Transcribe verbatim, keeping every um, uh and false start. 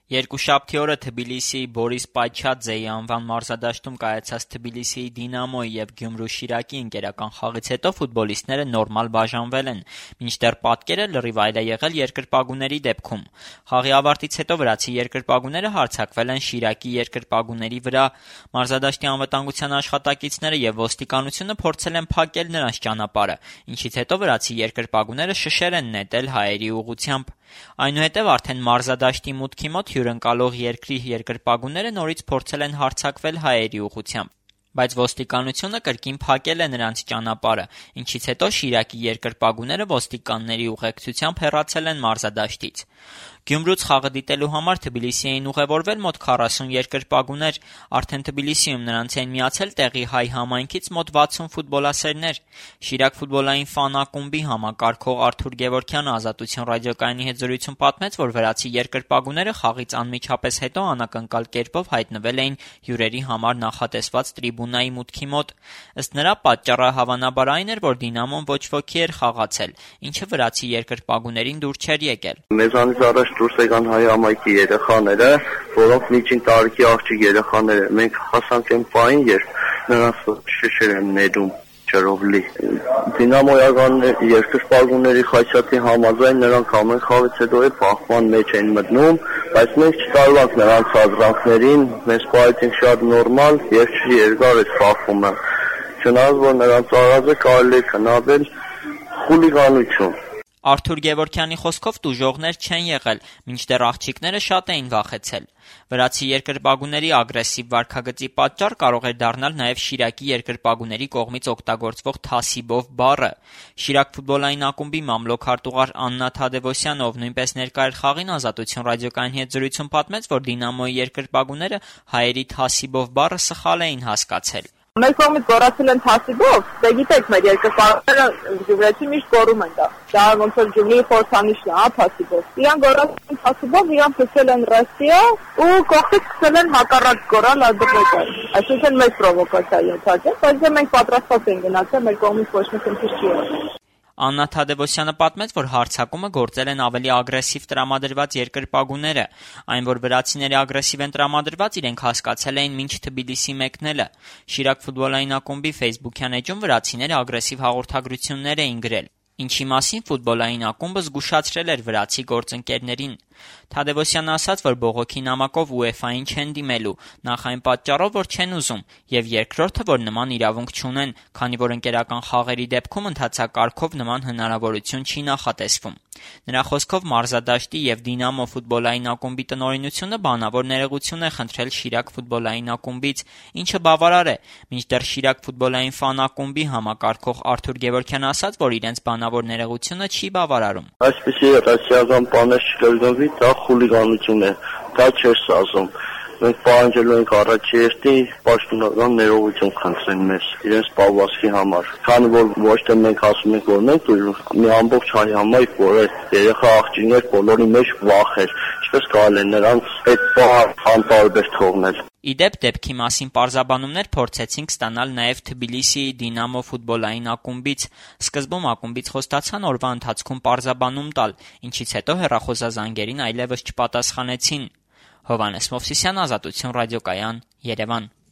Երկուշաբթի օրը Թբիլիսիի Բորիս Պայչաձեի անվան մարզադաշտում կայացած Թբիլիսիի Դինամոյի և Գյումրու Շիրակի ընկերական խաղից հետո ֆուտբոլիստները նորմալ բաժանվել են, մինչդեռ պատկերը լրիվ այլ է եղել երկրպագուների դեպքում։ Խաղի ավարտից հետո վրացի երկրպագուները հարձակվել են Շիրակի երկրպագուների վրա։ Մարզադաշտի անվտանգության աշխատակիցները և ոստիկանությունը փորձել են փակել նրանց ճանապարհը, ինչից հետո վրացի երկրպագուները շշեր են նետել հայերի ուղղությամբ։ Այնուհետև արդեն մարզադաշտի մուտքի մոտ հյուրընկալող երկրի երկրպագուները նորից փորձել են հարձակվել հայերի ուղղությամբ, բայց ոստիկանությունը կրկին փակել է նրանց ճանապարհը, ինչից հետո Շիրակի երկրպագուները ոստիկանների ուղեկցությամբ հեռացել են մարզադաշտից։ Գյումրուց խաղը դիտելու համար Թբիլիսի էին ուղևորվել մոտ քառասուն երկրպագուներ, արդեն Թբիլիսիում նրանց էին միացել տեղի հայ համայնքից մոտ վաթսուն ֆուտբոլասերներ։ Շիրակ ֆուտբոլային ֆան ակումբի համակարգող Արթուր Գևորգյանը Ազատություն ռադիոկայանի հետ զրույցում պատմեց, որ վրացի երկրպագուները խաղից անմիջապես հետո անակնկալ կերպով հայտնվել էին հյուրերի համար նախատեսված տրիբունայի մուտքի մոտ։ Ըստ նրա, պատճառը հավանաբար այն էր, որ Դինամոն ոչ ոքի էր խաղացել, ինչը վրացի երկրպագուներին դուր չէր եկել։ Մեզանից առաջ դուրս եկան հայ համայնքի երեխաները, որոնք միջին տարիքի աղջիկ երեխաներ են։ Մենք հասանք այն պահին, երբ նրանց շշեր են ներում ջրով լի։ Դինամոյական երկրպագուների խայսյաթի համաձայն նրանք ամեն խաղից հետո է փախման մեջ են մտնում, բայց մենք չտարվանք նրանց ազրանքներին, մենք պահեցինք շատ նորմալ եւ երկար է փախումը։ Չնայած որ նրանց արածը կարելի է գնահատել խուլիգանություն։ Արթուր Գևորգյանի խոսքով տուժողներ չեն եղել, մինչդեռ աղջիկները շատ էին վախեցել։ Վրացի երկրպագուների ագրեսիվ վարքագծի պատճառ կարող էր դառնալ նաև Շիրակի երկրպագուների կողմից օգտագործվող թասիբով բառը։ Շիրակ ֆուտբոլային ակումբի մամլոք-արտուղար Աննա Թադևոսյանը, ով նույնպես ներկա էր խաղին, Ազատություն ռադիոկայանի հետ զրույցում պատմեց, որ Դինամոյի երկրպագուները հայերի թասիբով բառը սխալ էին հասկացել։ Մեր կողմից գոռացել են թասիբով, դե գիտեք, մեր երկրպագուները գյումրեցի միշտ գոռում են դա։ Դա ոնց որ Գյումրիի խորհրդանիշն է, հա, թասիբով։ Իրան գոռացել են թասիբով, իրան փոխել են Ռոսիա ու կողքից սկսել են հակառակ գոռալ ադրբեջան։ Այսինքն մեծ պրովոկացիա ենթարկել, բայց դե մենք պատրաստված ենք գնացել, մեր կողմից ոչ մի խնդիր չի եղել։ Աննա Թադևոսյանը պատմեց, որ հարձակումը գործել են ավելի ագրեսիվ տրամադրված երկրպագուները, այն որ վրացիների ագրեսիվ են տրամադրված, իրենք հասկացել էին մինչ Թբիլիսի մեկնելը։ Շիրակ ֆուտբոլային ակումբի Facebook-յան էջում վրացիները ագրեսիվ հաղորդագրություններ էին գրել, ինչի մասին ֆուտբոլային ակումբը զգուշացրել էր վրացի գործընկերներին։ Թադևոսյանը ասաց, որ բողոքի նամակով ՈՒԵՖԱ-ին չեն դիմելու, նախ այն պատճառով, որ չեն ուզում, եւ երկրորդը, որ նման իրավունք չունեն, քանի որ ընկերական խաղերի դեպքում ընթացակարգով նման հնարավորություն չի նախատեսվում։ Նրա խոսքով մարզադաշտի եւ Դինամո ֆուտբոլային ակումբի տնօրինությունը բանավոր ներողություն է խնդրել Շիրակ ֆուտբոլային ակումբից, ինչը բավարար է, մինչդեռ Շիրակ ֆուտբոլային ֆան ակումբի համակարգող Արթուր Գևորգյանը ասաց, որ իրենց բանավոր ներողությունը չի բավարարում։ Այսպեսի ռասիական բաներ չկրկնվի, դա խուլիգանություն է, դա չէր սազում։ Մենք պահանջելու ենք առաջերտի պաշտոնական ներողություն խնդրեն մեզ իրենց պահվածքի համար, քանի որ ոչ թե մենք ասում ենք, որ մենք մի ամբողջ հայ համայնք, որ այդ երեխա աղջիկներ բոլորի մեջ վախ էր, ինչպես կարելի է նրանց այդ բանը անտարբեր թողնել։ Իդեպ դեպքի մասին պարզաբանումներ փորձեցինք ստանալ նաև Թբիլիսիի Դինամո ֆուտբոլային ակումբից։ Սկզբում ակումբից խոստացան օրվա ընթացքում պարզաբանում տալ, ինչից հետո հեռախոսազանգերին այլևս չպատասխանեցին։ Հովհաննես Մովսիսյան, Ազատություն ռադիոկայան, Երևան։